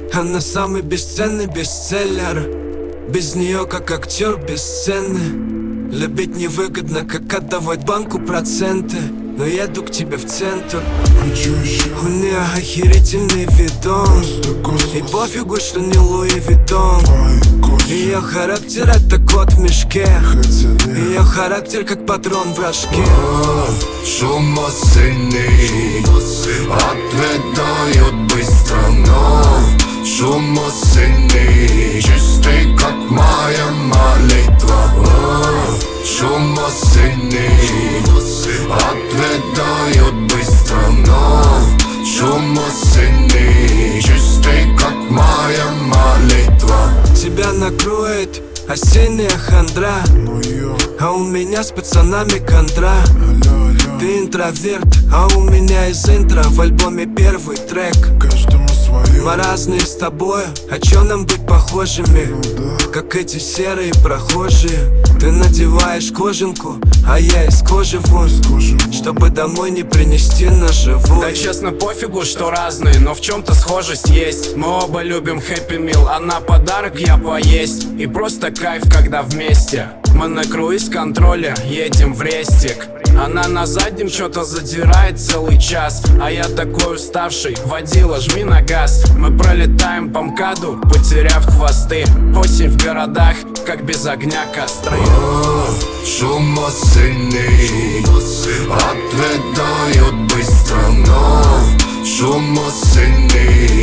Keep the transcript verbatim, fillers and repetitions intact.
Она самый бесценный бестселлер. Без нее как актер без сцены. Любить невыгодно, как отдавать банку проценты. Но еду к тебе в центр. У нее охерительный видон. И пофигу, что не Луи Виттон. Ее характер это кот в мешке. Ее характер как патрон в рожке. Шум осенний ответают быстро, но шум осенний чистый, как моя молитва. Шум осенний ответают быстро, но шум осенний чистый, как моя молитва. Тебя накроет осенняя хандра, а у меня с пацанами контра. Ты интроверт, а у меня из интро в альбоме первый трек. Мы разные с тобой, а чё нам быть похожими? Как эти серые прохожие. Ты надеваешь кожанку, а я из кожи вон, чтобы домой не принести наживой. Да честно пофигу, что разные, но в чем-то схожесть есть. Мы оба любим Happy Meal, она подарок, я поесть. И просто кайф, когда вместе. Мы на круиз-контроле едем в рестик. Она на заднем что-то задирает целый час, а я такой уставший, водила, жми на газ. Мы пролетаем по МКАДу, потеряв хвосты. Осень в городах, как без огня костры. Шум осенний ответают быстро, но шум осенний